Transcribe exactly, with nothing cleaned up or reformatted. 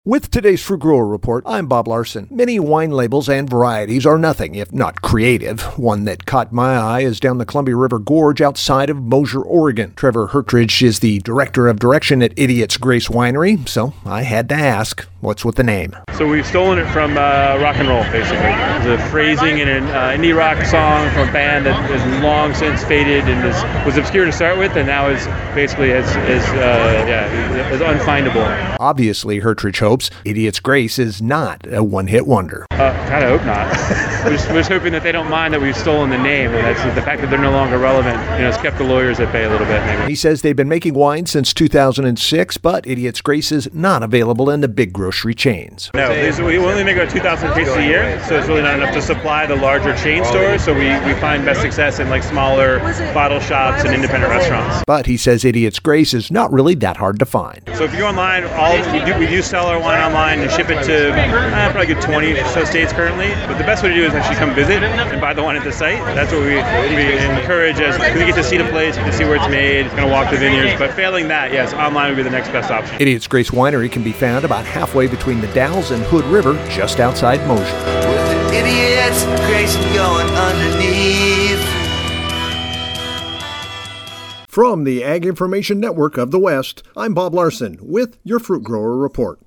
With today's Fruit Grower Report, I'm Bob Larson. Many wine labels and varieties are nothing if not creative. One that caught my eye is down the Columbia River Gorge outside of Mosier, Oregon. Trevor Hertridge is the director of direction at Idiot's Grace Winery, so I had to ask, what's with the name? So we've stolen it from uh, rock and roll, basically. The phrasing in an uh, indie rock song from a band that has long since faded and is, was obscure to start with, and now is basically as, as uh, yeah, is unfindable. Obviously, Hertridge hopes Idiot's Grace is not a one-hit wonder. Uh, kind of hope not. we're, just, we're just hoping that they don't mind that we've stolen the name, and that's the fact that they're no longer relevant. You know, it's kept the lawyers at bay a little bit, maybe. He says they've been making wine since two thousand six, but Idiot's Grace is not available in the big grocery chains. No, we only make about two thousand cases a year, so it's really not enough to supply the larger chain stores, so we, we find best success in like smaller bottle shops and independent restaurants. But he says Idiot's Grace is not really that hard to find. So if you go online, all we do, we do sell our wine online and ship it to uh, probably good twenty or so states currently, but the best way to do is actually come visit and buy the wine at the site. That's what we, we encourage, as we get to see the place, get to see where it's made, going to walk the vineyards, but failing that, yes, online would be the next best option. Idiot's Grace Winery can be found about halfway between the Dalles and Hood River, just outside Mosier. With the Idiot's Grace going underneath. From the Ag Information Network of the West, I'm Bob Larson with your Fruit Grower Report.